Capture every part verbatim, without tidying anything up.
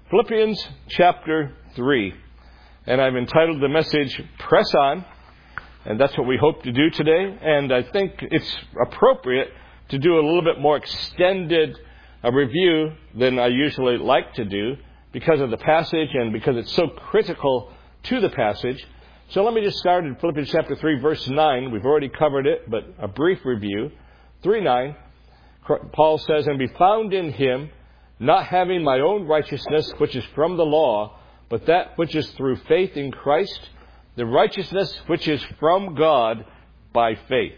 Philippians chapter three. And I've entitled the message, Press On. And that's what we hope to do today. And I think it's appropriate to do a little bit more extended a review than I usually like to do because of the passage and because it's so critical to the passage. So let me just start in Philippians chapter three, verse nine. We've already covered it, but a brief review. three nine, Paul says, "And be found in him, not having my own righteousness, which is from the law, but that which is through faith in Christ, the righteousness which is from God by faith."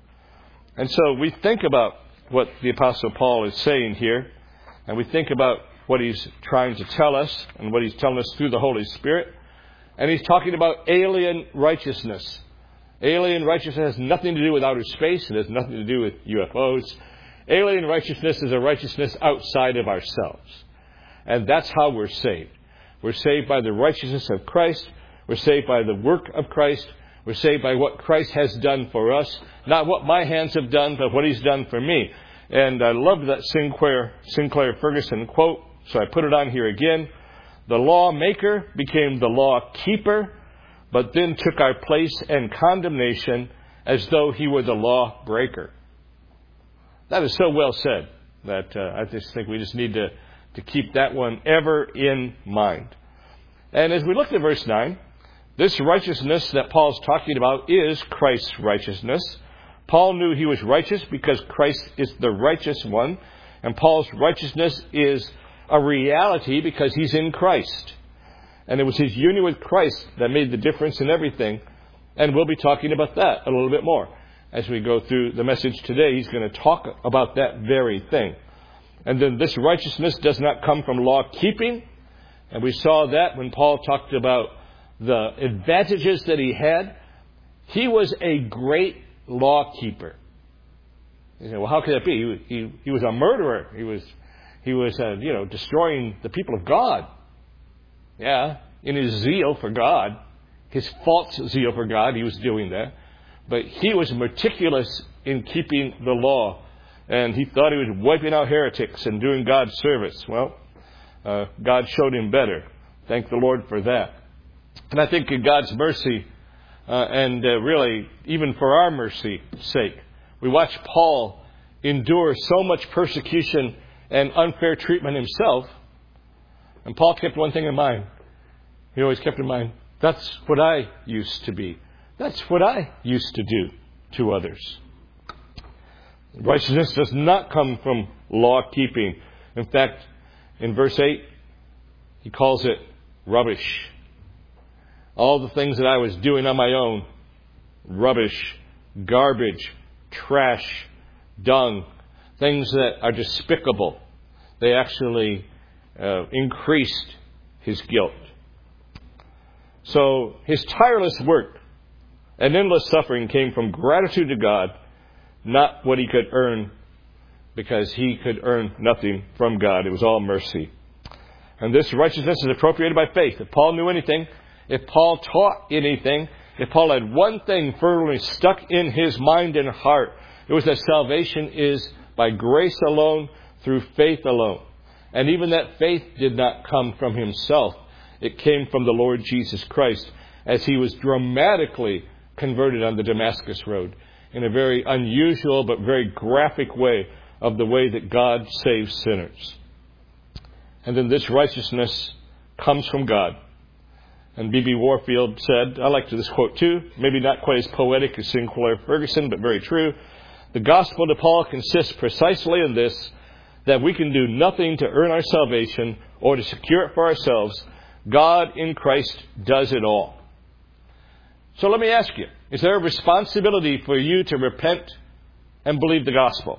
And so we think about what the Apostle Paul is saying here, and we think about what he's trying to tell us and what he's telling us through the Holy Spirit. And he's talking about alien righteousness. Alien righteousness has nothing to do with outer space. It has nothing to do with U F Os. Alien righteousness is a righteousness outside of ourselves. And that's how we're saved. We're saved by the righteousness of Christ. We're saved by the work of Christ. We're saved by what Christ has done for us. Not what my hands have done, but what he's done for me. And I love that Sinclair, Sinclair Ferguson quote, so I put it on here again. "The lawmaker became the law keeper, but then took our place and condemnation as though he were the law breaker." That is so well said that uh, I just think we just need to, to keep that one ever in mind. And as we look at verse nine, this righteousness that Paul's talking about is Christ's righteousness. Paul knew he was righteous because Christ is the righteous one. And Paul's righteousness is a reality because he's in Christ. And it was his union with Christ that made the difference in everything. And we'll be talking about that a little bit more. As we go through the message today, he's going to talk about that very thing. And then this righteousness does not come from law keeping. And we saw that when Paul talked about the advantages that he had. He was a great law keeper. You say, well, how could that be? He, he, he was a murderer. He was, he was, uh, you know, destroying the people of God. Yeah, in his zeal for God, his false zeal for God, he was doing that. But he was meticulous in keeping the law. And he thought he was wiping out heretics and doing God's service. Well, uh, God showed him better. Thank the Lord for that. And I think in God's mercy, uh, and uh, really even for our mercy's sake, we watch Paul endure so much persecution and unfair treatment himself. And Paul kept one thing in mind. He always kept in mind, that's what I used to be. That's what I used to do to others. Righteousness does not come from law keeping. In fact, in verse eight, he calls it rubbish. All the things that I was doing on my own, rubbish, garbage, trash, dung, things that are despicable. They actually uh, increased his guilt. So his tireless work and endless suffering came from gratitude to God, not what he could earn, because he could earn nothing from God. It was all mercy. And this righteousness is appropriated by faith. If Paul knew anything, if Paul taught anything, if Paul had one thing firmly stuck in his mind and heart, it was that salvation is by grace alone, through faith alone. And even that faith did not come from himself. It came from the Lord Jesus Christ as he was dramatically converted on the Damascus Road in a very unusual but very graphic way of the way that God saves sinners. And then this righteousness comes from God. And B B Warfield said, I like this quote too, maybe not quite as poetic as Sinclair Ferguson, but very true. The gospel to Paul consists precisely in this, that we can do nothing to earn our salvation or to secure it for ourselves. God in Christ does it all. So let me ask you, is there a responsibility for you to repent and believe the gospel?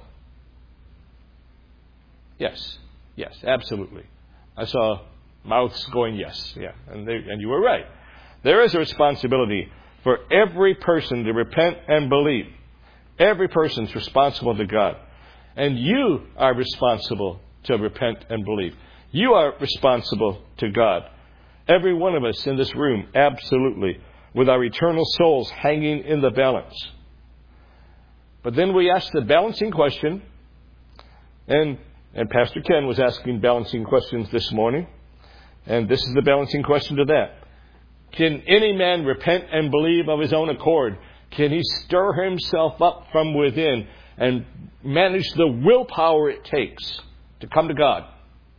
Yes. Yes, absolutely. I saw mouths going yes. Yeah, and, they, and you were right. There is a responsibility for every person to repent and believe. Every person's responsible to God. And you are responsible to repent and believe. You are responsible to God. Every one of us in this room, absolutely, with our eternal souls hanging in the balance. But then we ask the balancing question, and, and Pastor Ken was asking balancing questions this morning. And this is the balancing question to that. Can any man repent and believe of his own accord? Can he stir himself up from within and manage the willpower it takes to come to God?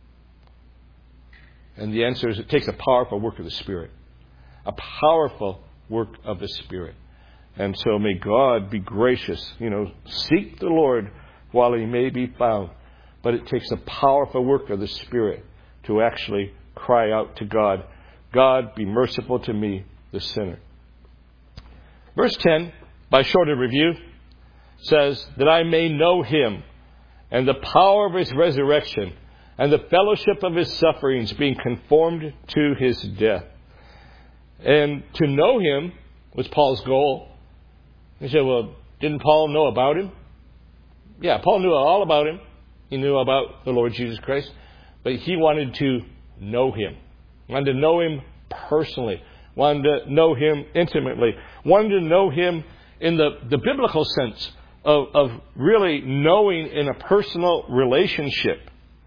And the answer is it takes a powerful work of the Spirit. A powerful work of the Spirit. And so may God be gracious. You know, seek the Lord while he may be found. But it takes a powerful work of the Spirit to actually cry out to God, God, be merciful to me, the sinner. Verse ten, by shorter review, says that I may know him and the power of his resurrection and the fellowship of his sufferings, being conformed to his death. And to know him was Paul's goal. You say, well, didn't Paul know about him? Yeah, Paul knew all about him. He knew about the Lord Jesus Christ. But he wanted to know him. Wanted to know him personally. Wanted to know him intimately. Wanted to know him in the, the biblical sense of, of really knowing in a personal relationship.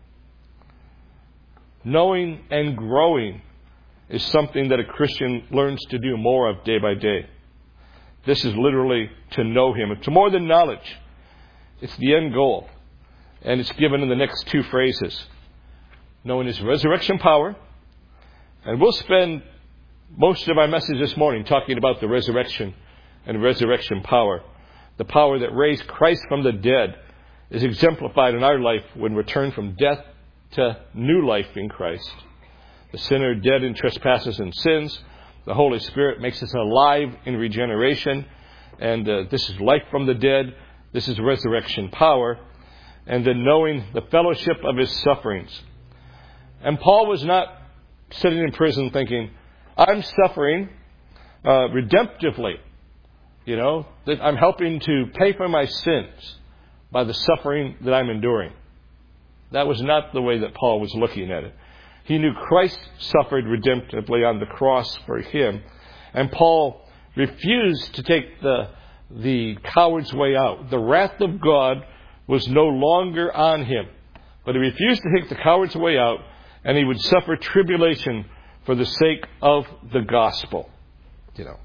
Knowing and growing is something that a Christian learns to do more of day by day. This is literally to know him. It's more than knowledge. It's the end goal. And it's given in the next two phrases. Knowing his resurrection power. And we'll spend most of our message this morning talking about the resurrection and resurrection power. The power that raised Christ from the dead is exemplified in our life when we turn from death to new life in Christ. The sinner dead in trespasses and sins. The Holy Spirit makes us alive in regeneration. And uh, this is life from the dead. This is resurrection power. And then knowing the fellowship of his sufferings. And Paul was not sitting in prison thinking, I'm suffering uh, redemptively. You know, that I'm helping to pay for my sins by the suffering that I'm enduring. That was not the way that Paul was looking at it. He knew Christ suffered redemptively on the cross for him. And Paul refused to take the, the coward's way out. The wrath of God was no longer on him. But he refused to take the coward's way out, and he would suffer tribulation for the sake of the gospel. You know.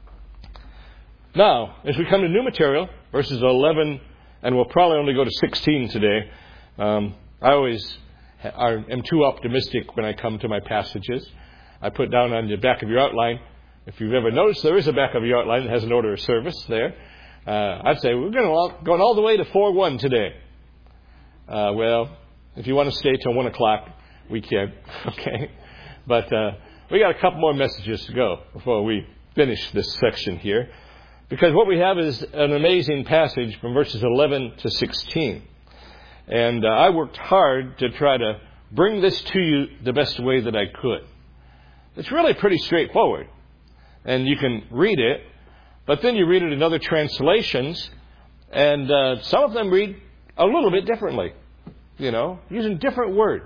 Now, as we come to new material, verses eleven, and we'll probably only go to sixteen today. Um, I always am too optimistic when I come to my passages. I put down on the back of your outline, if you've ever noticed, there is a back of your outline that has an order of service there. Uh, I'd say we're going all, going all the way to four one today. Uh, well, if you want to stay till one o'clock, we can. Okay. But uh, we got a couple more messages to go before we finish this section here. Because what we have is an amazing passage from verses eleven to sixteen. And uh, I worked hard to try to bring this to you the best way that I could. It's really pretty straightforward. And you can read it, but then you read it in other translations, and uh, some of them read a little bit differently, you know, using different words.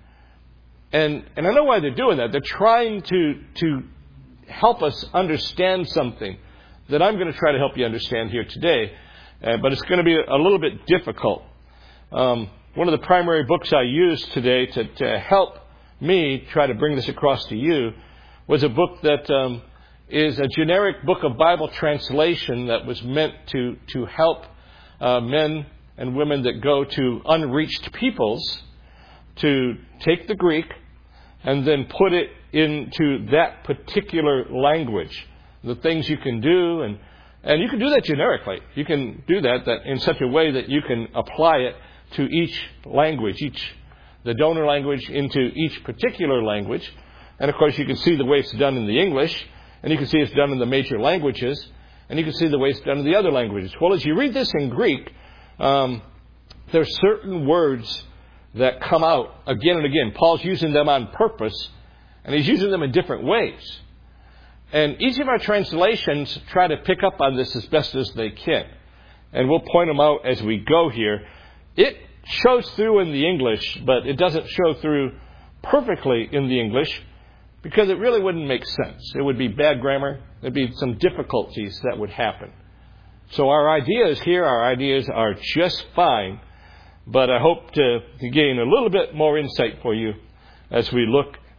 And and I know why they're doing that. They're trying to to help us understand something that I'm going to try to help you understand here today, uh, but it's going to be a little bit difficult. Um, one of the primary books I used today to, to help me try to bring this across to you was a book that um, is a generic book of Bible translation that was meant to, to help uh, men and women that go to unreached peoples to take the Greek and then put it into that particular language. The things you can do, and, and you can do that generically. You can do that, that in such a way that you can apply it to each language, each the donor language into each particular language. And of course, you can see the way it's done in the English, and you can see it's done in the major languages, and you can see the way it's done in the other languages. Well, as you read this in Greek, um, there are certain words that come out again and again. Paul's using them on purpose, and he's using them in different ways. And each of our translations try to pick up on this as best as they can. And we'll point them out as we go here. It shows through in the English, but it doesn't show through perfectly in the English because it really wouldn't make sense. It would be bad grammar. There'd be some difficulties that would happen. So our ideas here, our ideas are just fine, but I hope to, to gain a little bit more insight for you as we look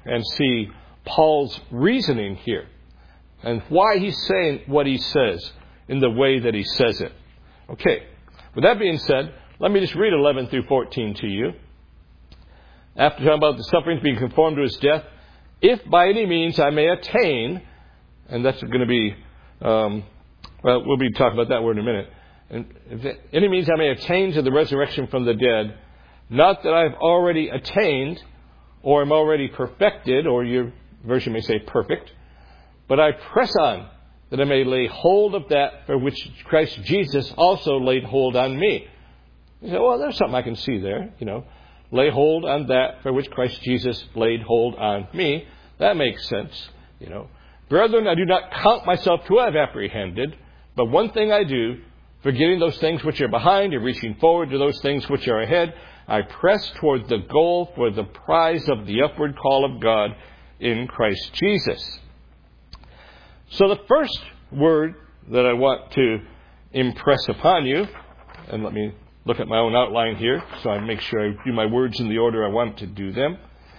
and see Paul's reasoning here and why he's saying what he says in the way that he says it. Okay, with that being said, let me just read eleven through fourteen to you. After talking about the sufferings being conformed to his death, if by any means I may attain, and that's going to be, um, well, we'll be talking about that word in a minute. And if any means I may attain to the resurrection from the dead, not that I've already attained or am already perfected, or your version may say perfect, but I press on that I may lay hold of that for which Christ Jesus also laid hold on me. You say, well, there's something I can see there, you know. Lay hold on that for which Christ Jesus laid hold on me. That makes sense, you know. Brethren, I do not count myself to have apprehended, but one thing I do, forgetting those things which are behind and reaching forward to those things which are ahead, I press toward the goal for the prize of the upward call of God in Christ Jesus. So the first word that I want to impress upon you, and let me look at my own outline here so I make sure I do my words in the order I want to do them.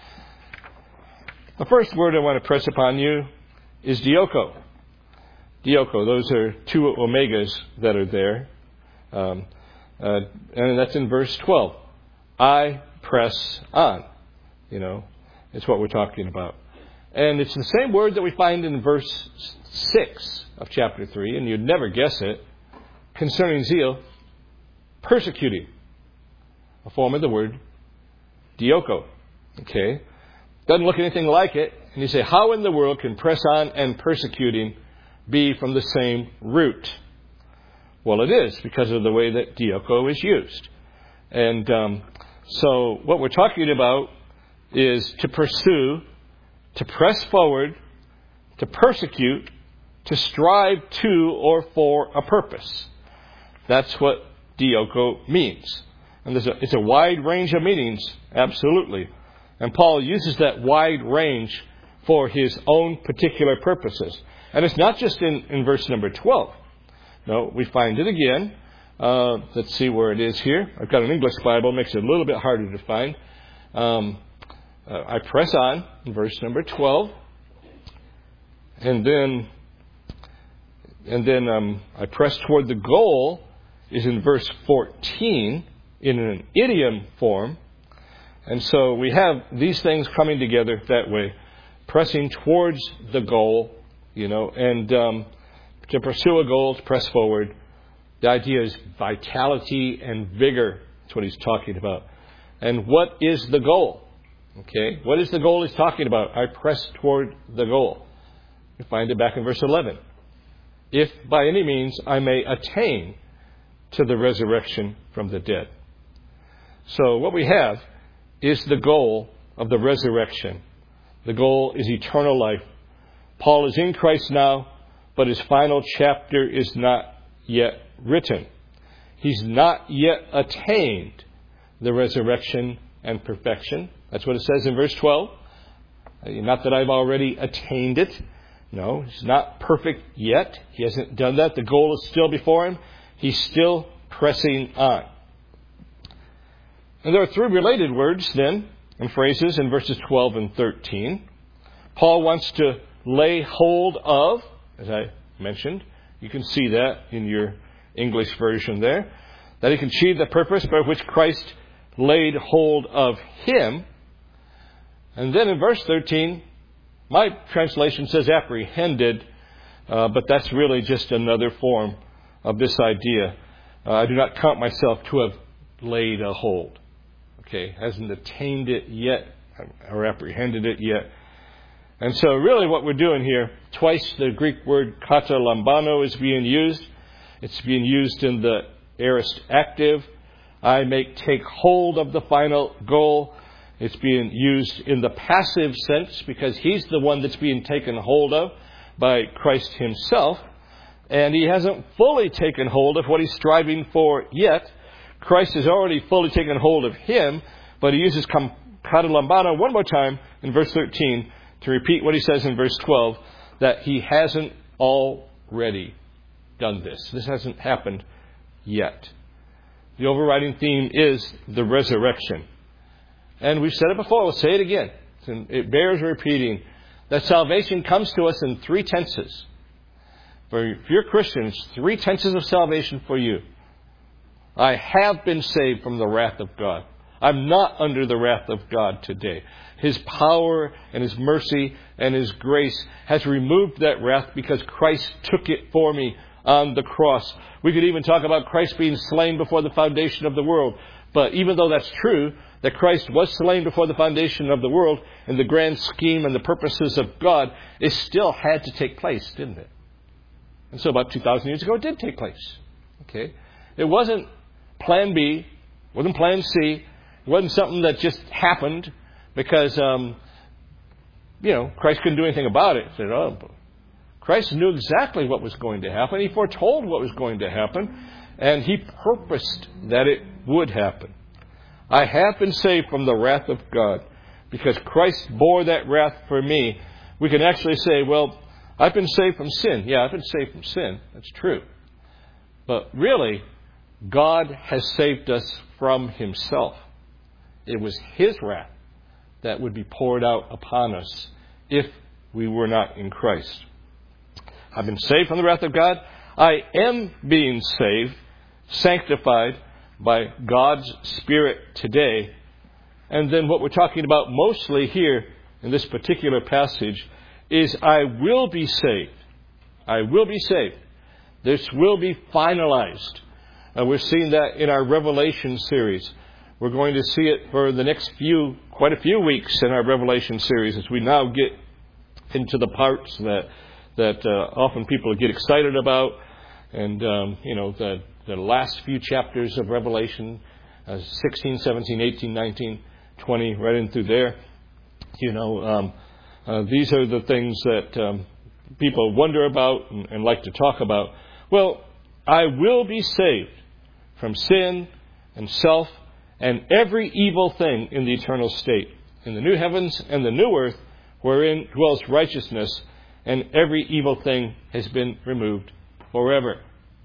The first word I want to press upon you is dioko. Dioko, those are two omegas that are there. Um, uh, and that's in verse twelve. I press on. You know, it's what we're talking about. And it's the same word that we find in verse six of chapter three, and you'd never guess it, concerning zeal, persecuting. A form of the word dioko. Okay? Doesn't look anything like it. And you say, how in the world can press on and persecuting be from the same root? Well, it is because of the way that dioko is used. And um, so what we're talking about is to pursue, to press forward, to persecute, to strive to or for a purpose. That's what dioko means. And there's a, it's a wide range of meanings, absolutely. And Paul uses that wide range for his own particular purposes. And it's not just in, in verse number twelve. No, we find it again. Uh, let's see where it is here. I've got an English Bible, makes it a little bit harder to find. Um, uh, I press on in verse number twelve. And then, and then um, I press toward the goal is in verse fourteen in an idiom form. And so we have these things coming together that way, pressing towards the goal, you know, and um, to pursue a goal, to press forward. The idea is vitality and vigor. That's what he's talking about. And what is the goal? Okay, what is the goal he's talking about? I press toward the goal. You find it back in verse eleven. If by any means I may attain to the resurrection from the dead. So what we have is the goal of the resurrection. The goal is eternal life. Paul is in Christ now, but his final chapter is not yet written. He's not yet attained the resurrection and perfection. That's what it says in verse twelve. Not that I've already attained it. No, he's not perfect yet. He hasn't done that. The goal is still before him. He's still pressing on. And there are three related words then and phrases in verses twelve and thirteen. Paul wants to lay hold of, as I mentioned. You can see that in your English version there. That he can achieve the purpose by which Christ laid hold of him. And then in verse thirteen, my translation says apprehended, uh, but that's really just another form of this idea. Uh, I do not count myself to have laid a hold. Okay, hasn't attained it yet or apprehended it yet. And so really what we're doing here, twice the Greek word katalambano is being used. It's being used in the aorist active. I may take hold of the final goal. It's being used in the passive sense because he's the one that's being taken hold of by Christ himself. And he hasn't fully taken hold of what he's striving for yet. Christ has already fully taken hold of him, but he uses katalambano one more time in verse thirteen to repeat what he says in verse twelve, that he hasn't already done this. This hasn't happened yet. The overriding theme is the resurrection. And we've said it before, we'll say it again. and it bears repeating, that salvation comes to us in three tenses. For if you're Christian, it's three tenses of salvation for you. I have been saved from the wrath of God. I'm not under the wrath of God today. His power and His mercy and His grace has removed that wrath because Christ took it for me on the cross. We could even talk about Christ being slain before the foundation of the world. But even though that's true, that Christ was slain before the foundation of the world, in the grand scheme and the purposes of God, it still had to take place, didn't it? And so about two thousand years ago, it did take place. Okay, it wasn't plan B, it wasn't plan C, it wasn't something that just happened because, um, you know, Christ couldn't do anything about it. He said, oh, Christ knew exactly what was going to happen. He foretold what was going to happen, and He purposed that it would happen. I have been saved from the wrath of God because Christ bore that wrath for me. We can actually say, well, I've been saved from sin. Yeah, I've been saved from sin. That's true. But really, God has saved us from Himself. It was His wrath that would be poured out upon us if we were not in Christ. I've been saved from the wrath of God. I am being saved, sanctified by God's Spirit today. And then what we're talking about mostly here in this particular passage is I will be saved. I will be saved. This will be finalized. Uh, we're seeing that in our Revelation series. We're going to see it for the next few, quite a few weeks in our Revelation series as we now get into the parts that that uh, often people get excited about. And, um, you know, the, the last few chapters of Revelation, uh, sixteen, seventeen, eighteen, nineteen, twenty, right in through there. You know, um, uh, these are the things that um, people wonder about and, and like to talk about. Well, I will be saved from sin and self and every evil thing in the eternal state, in the new heavens and the new earth, wherein dwells righteousness, and every evil thing has been removed forever.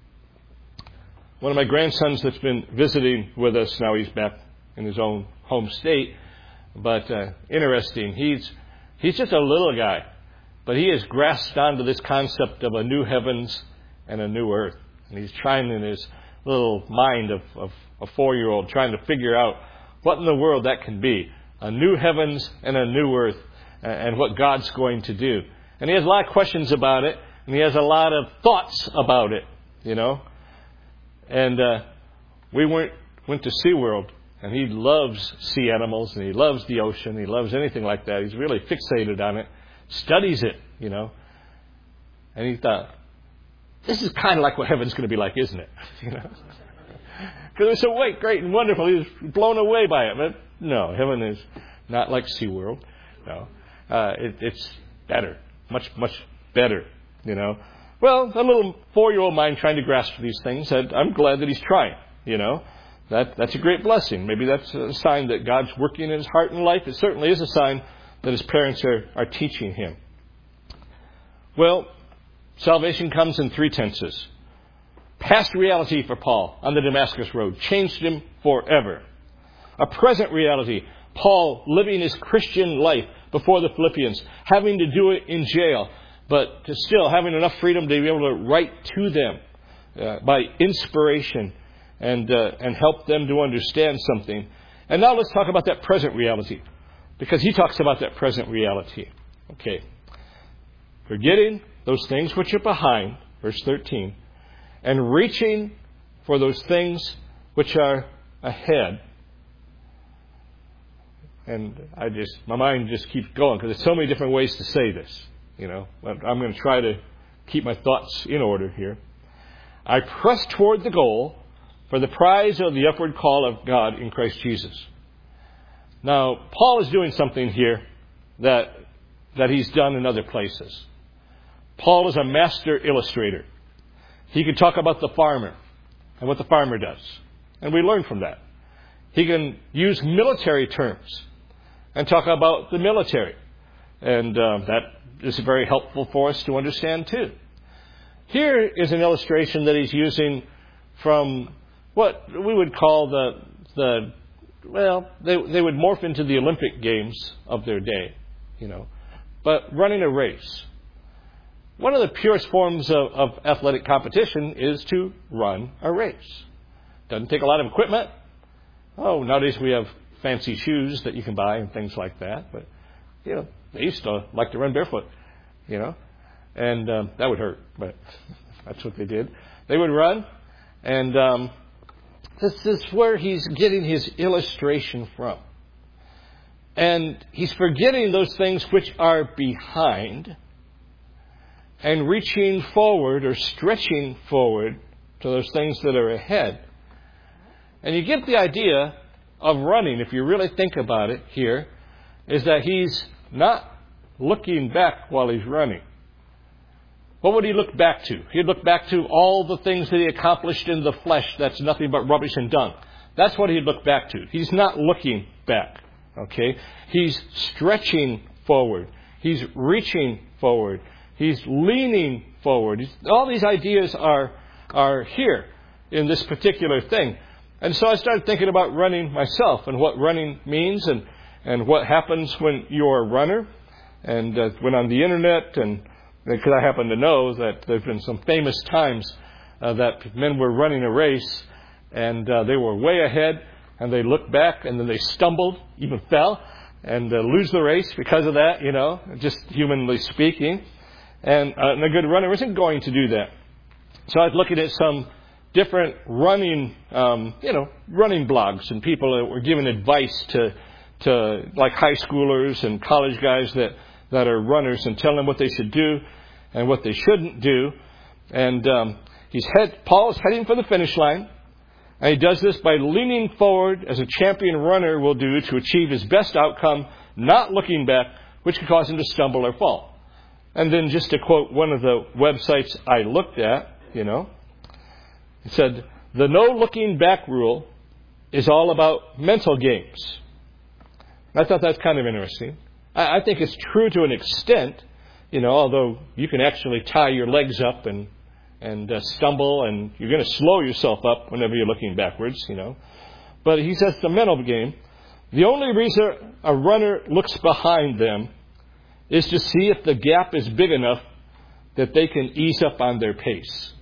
One of my grandsons that's been visiting with us, now he's back in his own home state, but uh, interesting, he's he's just a little guy, but he has grasped onto this concept of a new heavens and a new earth. And he's trying in his little mind of, of a four-year-old, trying to figure out what in the world that can be. A new heavens and a new earth, and what God's going to do. And he has a lot of questions about it, and he has a lot of thoughts about it, you know. And uh, we went, went to SeaWorld, and he loves sea animals, and he loves the ocean, he loves anything like that. He's really fixated on it, studies it, you know. And he thought, this is kind of like what heaven's going to be like, isn't it? You know, because it was so great, great and wonderful. He was blown away by it. But no, heaven is not like SeaWorld. No, uh, it, it's better, much, much better. You know, well, a little four-year-old mind trying to grasp these things. Said, I'm glad that he's trying. You know, that that's a great blessing. Maybe that's a sign that God's working in his heart and life. It certainly is a sign that his parents are are teaching him. Well, salvation comes in three tenses. Past reality for Paul on the Damascus Road changed him forever. A present reality, Paul living his Christian life before the Philippians, having to do it in jail, but to still having enough freedom to be able to write to them uh, by inspiration and uh, and help them to understand something. And now let's talk about that present reality, because he talks about that present reality. Okay. Forgetting those things which are behind, verse thirteen, and reaching for those things which are ahead. And I just, my mind just keeps going because there's so many different ways to say this, you know. But I'm going to try to keep my thoughts in order here. I press toward the goal for the prize of the upward call of God in Christ Jesus. Now, Paul is doing something here that that he's done in other places. Paul is a master illustrator. He can talk about the farmer and what the farmer does. And we learn from that. He can use military terms and talk about the military. And uh, that is very helpful for us to understand too. Here is an illustration that he's using from what we would call the the well, they they would morph into the Olympic Games of their day, you know. But running a race. One of the purest forms of, of athletic competition is to run a race. Doesn't take a lot of equipment. Oh, nowadays we have fancy shoes that you can buy and things like that. But, you know, they used to like to run barefoot, you know. And um, that would hurt, but that's what they did. They would run, and um, this is where he's getting his illustration from. And he's forgetting those things which are behind and reaching forward or stretching forward to those things that are ahead. And you get the idea of running, if you really think about it here, is that he's not looking back while he's running. What would he look back to? He'd look back to all the things that he accomplished in the flesh that's nothing but rubbish and dung. That's what he'd look back to. He's not looking back. Okay? He's stretching forward. He's reaching forward. He's leaning forward. He's, all these ideas are, are here in this particular thing. And so I started thinking about running myself and what running means and, and what happens when you're a runner. And uh, went on the internet, and because I happen to know that there have been some famous times uh, that men were running a race and uh, they were way ahead, and they looked back and then they stumbled, even fell, and uh, lose the race because of that, you know, just humanly speaking. And, uh, and a good runner isn't going to do that. So I was looking at some different running, um, you know, running blogs and people that were giving advice to, to like high schoolers and college guys that, that are runners, and telling them what they should do and what they shouldn't do. And um, he's head, Paul is heading for the finish line. And he does this by leaning forward as a champion runner will do to achieve his best outcome, not looking back, which could cause him to stumble or fall. And then just to quote one of the websites I looked at, you know, it said, the no looking back rule is all about mental games. I thought that's kind of interesting. I, I think it's true to an extent, you know, although you can actually tie your legs up and and uh, stumble, and you're going to slow yourself up whenever you're looking backwards, you know. But he says the mental game, the only reason a runner looks behind them is to see if the gap is big enough that they can ease up on their pace.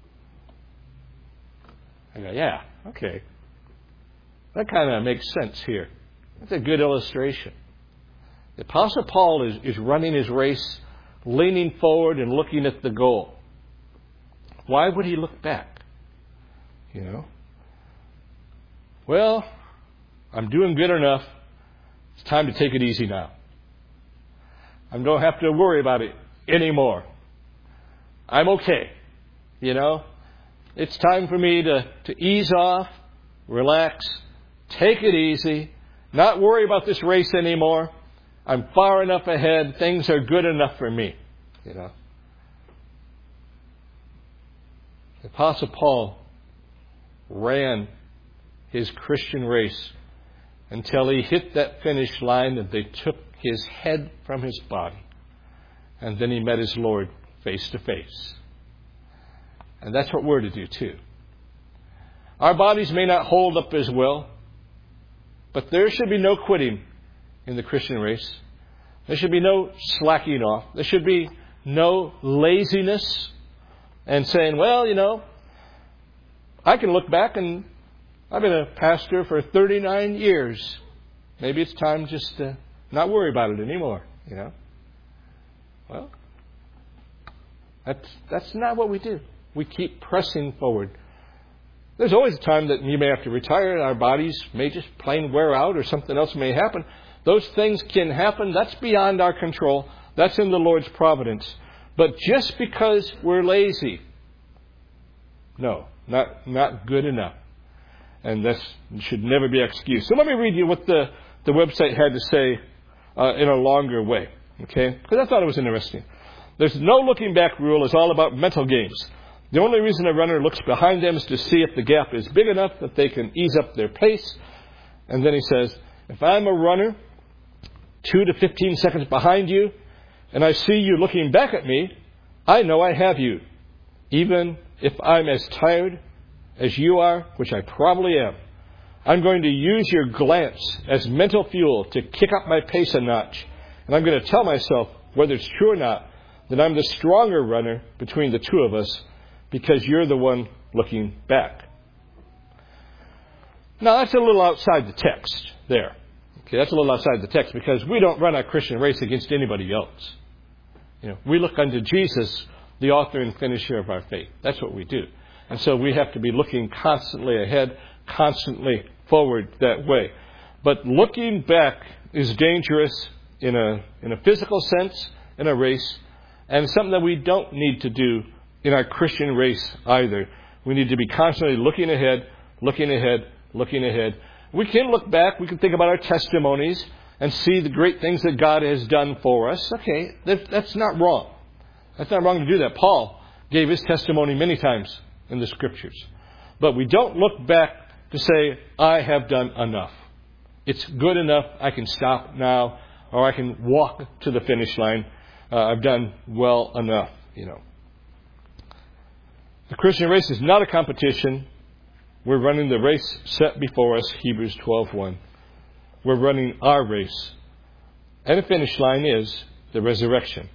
I go, yeah, okay. That kind of makes sense here. That's a good illustration. The Apostle Paul is, is running his race, leaning forward and looking at the goal. Why would he look back? You know? Well, I'm doing good enough. It's time to take it easy now. I don't have to worry about it anymore. I'm okay. You know? It's time for me to, to ease off, relax, take it easy, not worry about this race anymore. I'm far enough ahead. Things are good enough for me. You know? The Apostle Paul ran his Christian race until he hit that finish line and they took his head from his body. And then he met his Lord face to face. And that's what we're to do too. Our bodies may not hold up as well, but there should be no quitting in the Christian race. There should be no slacking off. There should be no laziness and saying, well, you know, I can look back and I've been a pastor for thirty-nine years. Maybe it's time just to not worry about it anymore, you know. Well, that's, that's not what we do. We keep pressing forward. There's always a time that you may have to retire and our bodies may just plain wear out or something else may happen. Those things can happen. That's beyond our control. That's in the Lord's providence. But just because we're lazy, no, not not good enough. And this should never be an excuse. So let me read you what the, the website had to say uh, in a longer way. Okay? Because I thought it was interesting. There's no looking back rule. It's all about mental games. The only reason a runner looks behind them is to see if the gap is big enough that they can ease up their pace. And then he says, if I'm a runner two to fifteen seconds behind you, and I see you looking back at me, I know I have you. Even if I'm as tired as you are, which I probably am, I'm going to use your glance as mental fuel to kick up my pace a notch. And I'm going to tell myself, whether it's true or not, that I'm the stronger runner between the two of us because you're the one looking back. Now, that's a little outside the text there. Okay, that's a little outside the text because we don't run our Christian race against anybody else. You know, we look unto Jesus, the author and finisher of our faith. That's what we do. And so we have to be looking constantly ahead, constantly forward that way. But looking back is dangerous in a in a physical sense, in a race, and something that we don't need to do in our Christian race either. We need to be constantly looking ahead, looking ahead, looking ahead. We can look back. We can think about our testimonies and see the great things that God has done for us. Okay, that, that's not wrong. That's not wrong to do that. Paul gave his testimony many times in the Scriptures. But we don't look back to say, I have done enough. It's good enough. I can stop now, or I can walk to the finish line. Uh, I've done well enough, you know. The Christian race is not a competition. We're running the race set before us, Hebrews twelve one. We're running our race. And the finish line is the resurrection.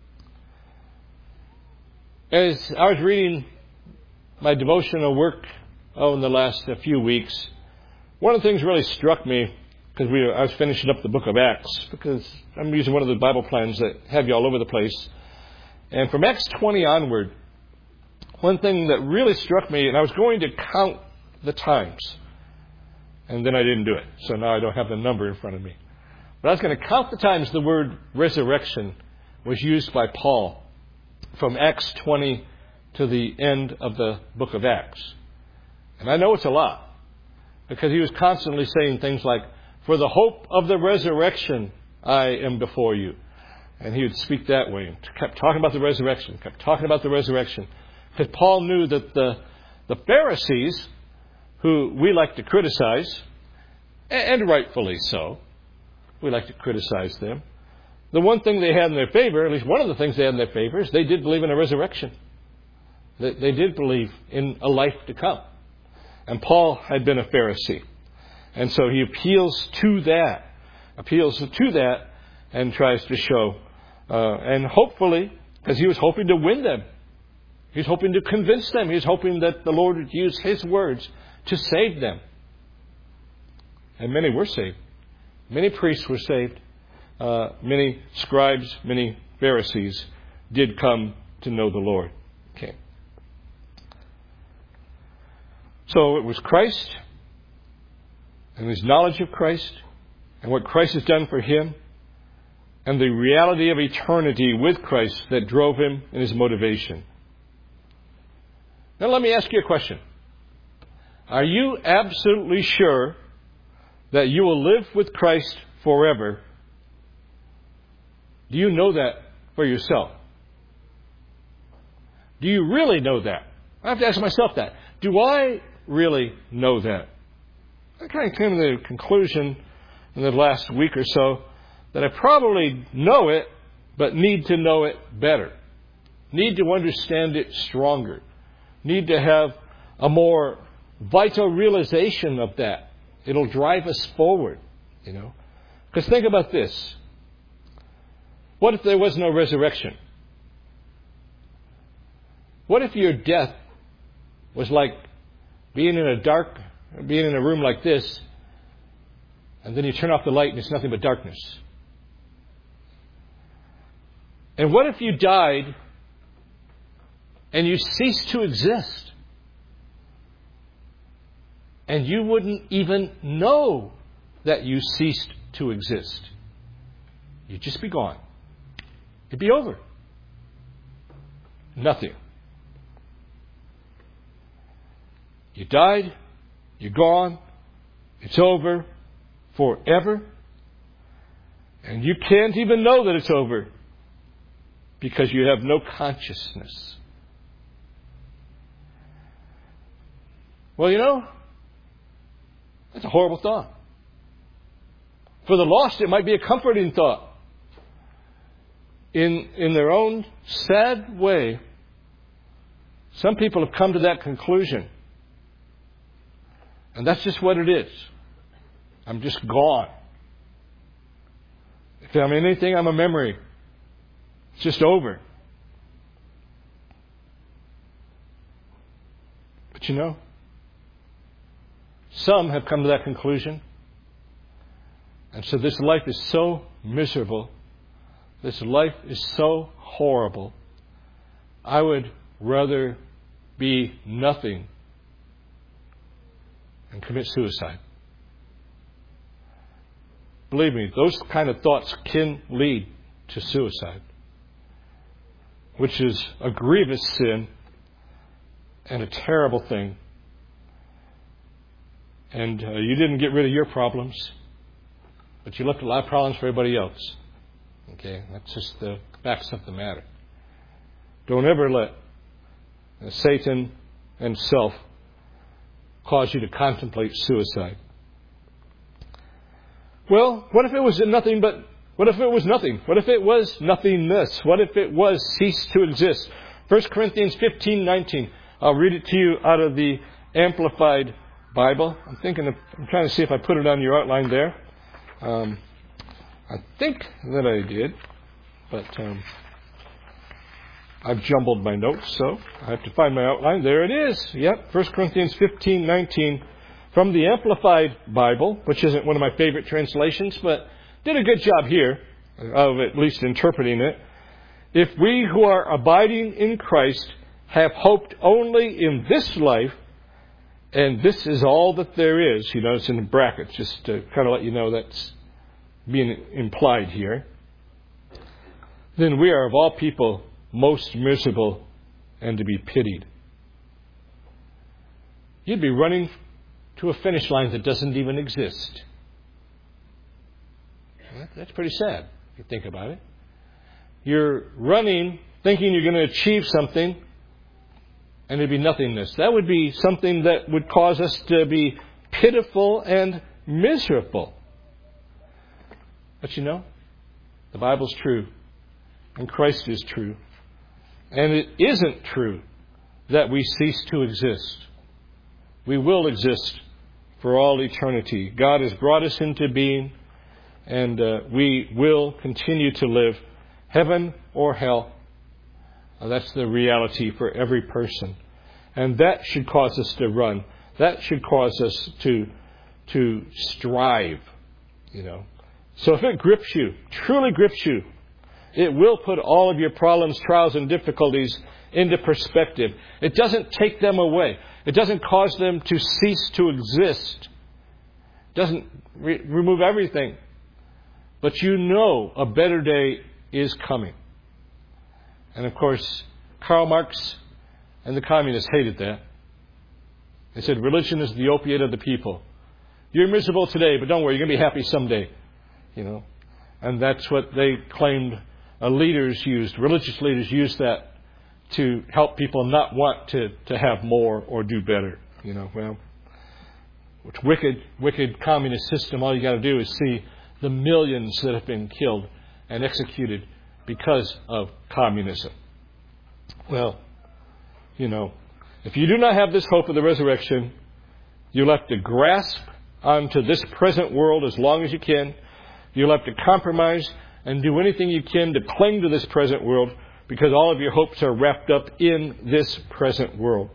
As I was reading my devotional work oh, in the last uh, few weeks, one of the things really struck me, because we I was finishing up the book of Acts, because I'm using one of the Bible plans that have you all over the place. And from Acts twenty onward, one thing that really struck me, and I was going to count the times, and then I didn't do it. So now I don't have the number in front of me. But I was going to count the times the word resurrection was used by Paul from Acts twenty to the end of the book of Acts. And I know it's a lot, because he was constantly saying things like, for the hope of the resurrection, I am before you. And he would speak that way, and kept talking about the resurrection, kept talking about the resurrection. Because Paul knew that the, the Pharisees, who we like to criticize, and rightfully so, we like to criticize them, the one thing they had in their favor, at least one of the things they had in their favor, is they did believe in a resurrection. They, they did believe in a life to come. And Paul had been a Pharisee. And so he appeals to that, appeals to that, and tries to show, uh, and hopefully, because he was hoping to win them. He was hoping to convince them. He was hoping that the Lord would use his words to save them. And many were saved. Many priests were saved. Uh, many scribes, many Pharisees did come to know the Lord. Okay. So it was Christ and his knowledge of Christ and what Christ has done for him and the reality of eternity with Christ that drove him in his motivation. Now let me ask you a question. Are you absolutely sure that you will live with Christ forever? Do you know that for yourself? Do you really know that? I have to ask myself that. Do I really know that? I kind of came to the conclusion in the last week or so that I probably know it, but need to know it better. Need to understand it stronger. Need to have a more vital realization of that. It'll drive us forward, you know. Because think about this. What if there was no resurrection? What if your death was like being in a dark, being in a room like this, and then you turn off the light and it's nothing but darkness? And what if you died and you ceased to exist? And you wouldn't even know that you ceased to exist. You'd just be gone. It'd be over. Nothing. You died. You're gone. It's over forever. And you can't even know that it's over because you have no consciousness. Well, you know, that's a horrible thought. For the lost, it might be a comforting thought. In, in their own sad way, some people have come to that conclusion. And that's just what it is. I'm just gone. If I'm anything, I'm a memory. It's just over. But you know, some have come to that conclusion. And so this life is so miserable. This life is so horrible. I would rather be nothing and commit suicide. Believe me, those kind of thoughts can lead to suicide, which is a grievous sin and a terrible thing. And uh, you didn't get rid of your problems, but you left a lot of problems for everybody else. Okay, that's just the facts of the matter. Don't ever let uh, Satan and self cause you to contemplate suicide. Well, what if it was nothing but, what if it was nothing? What if it was nothingness? What if it was cease to exist? First Corinthians fifteen nineteen. I'll read it to you out of the Amplified Bible. I'm thinking of, I'm trying to see if I put it on your outline there. Um, I think that I did, but um, I've jumbled my notes, so I have to find my outline. There it is. Yep, First Corinthians fifteen nineteen. From the Amplified Bible, which isn't one of my favorite translations, but did a good job here of at least interpreting it. If we who are abiding in Christ have hoped only in this life, and this is all that there is, you know, it's in brackets, just to kind of let you know that's being implied here, then we are of all people most miserable and to be pitied. You'd be running to a finish line that doesn't even exist. That's pretty sad if you think about it. You're running thinking you're going to achieve something, and it'd be nothingness. That would be something that would cause us to be pitiful and miserable. But you know, the Bible's true, and Christ is true. And it isn't true that we cease to exist. We will exist for all eternity. God has brought us into being, and uh, we will continue to live, heaven or hell. Uh, that's the reality for every person. And that should cause us to run. That should cause us to, to strive, you know. So if it grips you, truly grips you, it will put all of your problems, trials, and difficulties into perspective. It doesn't take them away. It doesn't cause them to cease to exist. It doesn't re- remove everything. But you know a better day is coming. And of course, Karl Marx and the communists hated that. They said religion is the opiate of the people. You're miserable today, but don't worry, you're going to be happy someday. You know, and that's what they claimed uh, leaders used. Religious leaders used that to help people not want to, to have more or do better. You know, well, which wicked, wicked communist system. All you got to do is see the millions that have been killed and executed because of communism. Well, you know, if you do not have this hope of the resurrection, you'll have to grasp onto this present world as long as you can. You'll have to compromise and do anything you can to cling to this present world, because all of your hopes are wrapped up in this present world.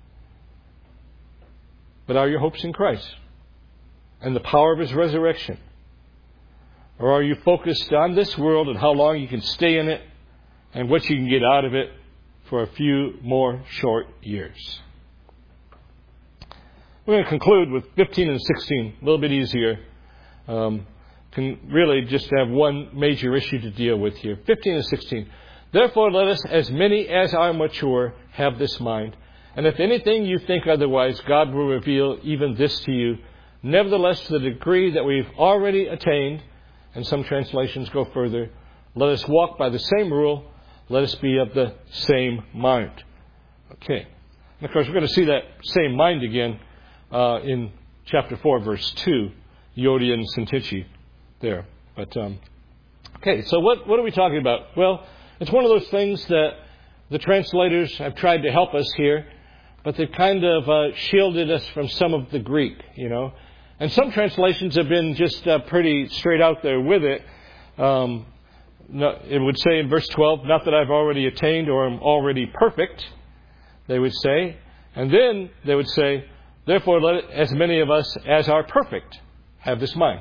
But are your hopes in Christ and the power of His resurrection? Or are you focused on this world and how long you can stay in it and what you can get out of it for a few more short years? We're going to conclude with fifteen and sixteen, a little bit easier. Um, can really just have one major issue to deal with here. fifteen and sixteen. Therefore, let us, as many as are mature, have this mind. And if anything you think otherwise, God will reveal even this to you. Nevertheless, to the degree that we've already attained, and some translations go further, let us walk by the same rule. Let us be of the same mind. Okay. And of course, we're going to see that same mind again uh, in chapter four, verse two, Euodia and Syntyche there. But, um, okay, so what, what are we talking about? Well, it's one of those things that the translators have tried to help us here but they've kind of uh, shielded us from some of the Greek, you know. And some translations have been just uh, pretty straight out there with it. Um, no, it would say in verse twelve, not that I've already attained or am already perfect, they would say. And then they would say, therefore let as many of us as are perfect have this mind.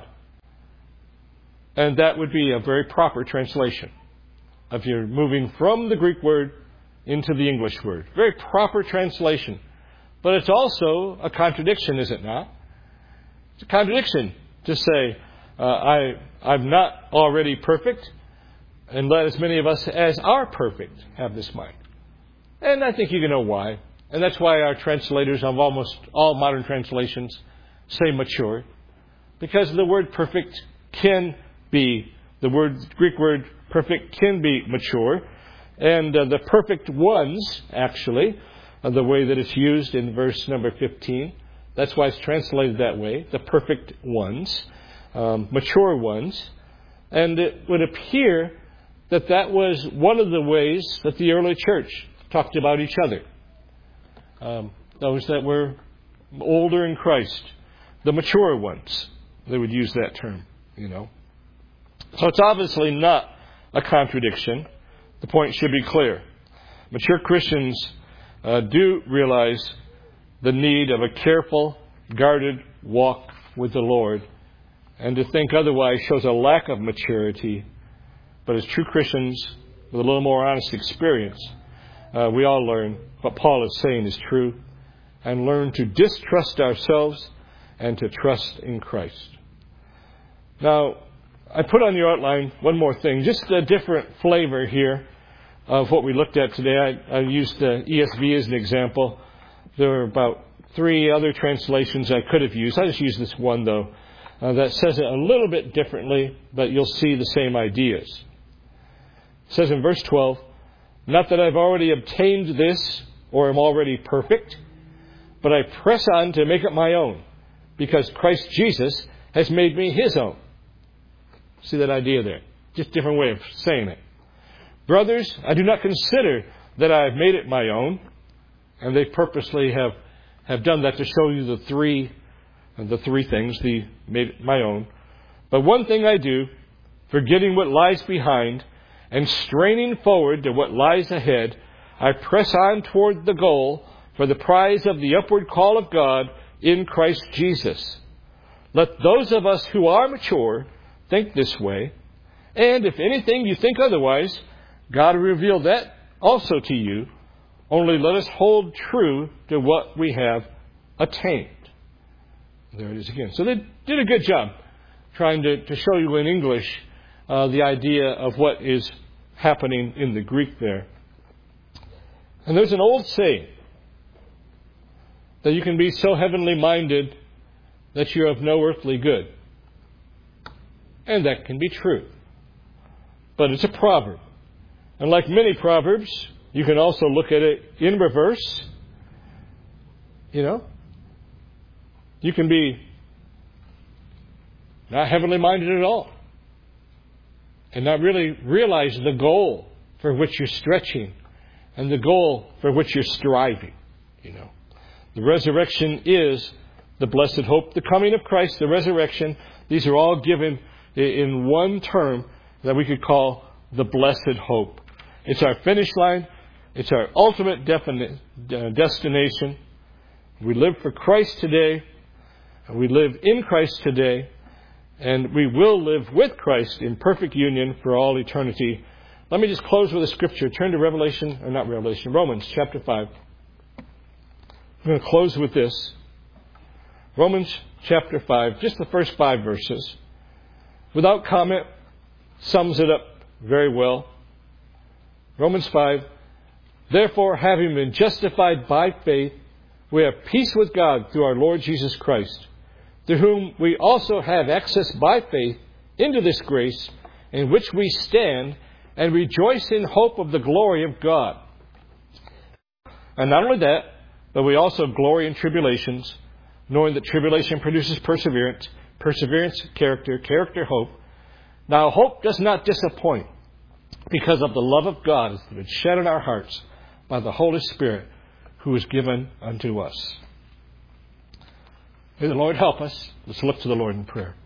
And that would be a very proper translation. If you're moving from the Greek word into the English word. Very proper translation. But it's also a contradiction, is it not? It's a contradiction to say, uh, I, I'm not already perfect, and let as many of us as are perfect have this mind. And I think you can know why. And that's why our translators of almost all modern translations say mature. Because the word perfect can be, the word Greek word perfect can be mature. And uh, the perfect ones, actually, uh, the way that it's used in verse number fifteen, that's why it's translated that way, the perfect ones, um, mature ones. And it would appear that that was one of the ways that the early church talked about each other. Um, those that were older in Christ, the mature ones, they would use that term, you know. So it's obviously not a contradiction. The point should be clear. Mature Christians uh, do realize the need of a careful, guarded walk with the Lord. And to think otherwise shows a lack of maturity. But as true Christians with a little more honest experience, uh, we all learn what Paul is saying is true and learn to distrust ourselves and to trust in Christ. Now, I put on your outline one more thing, just a different flavor here of what we looked at today. I, I used the E S V as an example. There were about three other translations I could have used. I just used this one, though, uh, that says it a little bit differently, but you'll see the same ideas. It says in verse twelve, not that I've already obtained this or am already perfect, but I press on to make it my own, because Christ Jesus has made me his own. See that idea there? Just a different way of saying it. Brothers, I do not consider that I have made it my own. And they purposely have, have done that to show you the three, the three things, the made it my own. But one thing I do, forgetting what lies behind and straining forward to what lies ahead, I press on toward the goal for the prize of the upward call of God in Christ Jesus. Let those of us who are mature think this way. And if anything you think otherwise, God will reveal that also to you. Only let us hold true to what we have attained. There it is again. So they did a good job trying to, to show you in English uh, the idea of what is happening in the Greek there. And there's an old saying that you can be so heavenly minded that you're of no earthly good. And that can be true. But it's a proverb. And like many proverbs, you can also look at it in reverse. You know, you can be not heavenly minded at all and not really realize the goal for which you're stretching and the goal for which you're striving. You know, the resurrection is the blessed hope, the coming of Christ, the resurrection. These are all given in one term that we could call the blessed hope. It's our finish line. It's our ultimate defini- uh, destination. We live for Christ today. And we live in Christ today. And we will live with Christ in perfect union for all eternity. Let me just close with a scripture. Turn to Revelation, or not Revelation, Romans chapter five. I'm going to close with this. Romans chapter five, just the first five verses. Without comment, sums it up very well. Romans five, therefore, having been justified by faith, we have peace with God through our Lord Jesus Christ, through whom we also have access by faith into this grace in which we stand and rejoice in hope of the glory of God. And not only that, but we also glory in tribulations, knowing that tribulation produces perseverance, perseverance, character, character, hope. Now, hope does not disappoint, because of the love of God that has been shed in our hearts by the Holy Spirit who is given unto us. May the Lord help us. Let's look to the Lord in prayer.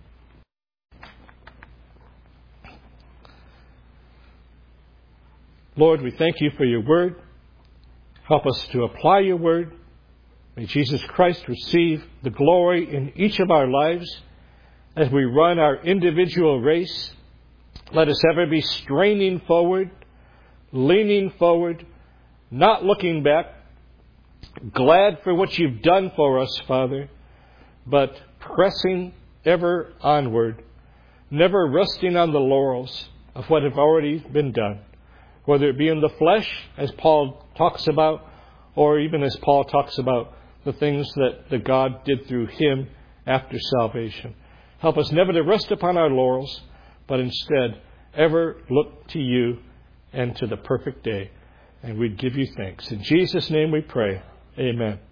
Lord, we thank you for your word. Help us to apply your word. May Jesus Christ receive the glory in each of our lives as we run our individual race. Let us ever be straining forward, leaning forward, not looking back, glad for what you've done for us, Father, but pressing ever onward, never resting on the laurels of what have already been done, whether it be in the flesh, as Paul talks about, or even as Paul talks about the things that the God did through him after salvation. Help us never to rest upon our laurels, but instead ever look to you and to the perfect day. And we'd give you thanks. In Jesus' name we pray. Amen.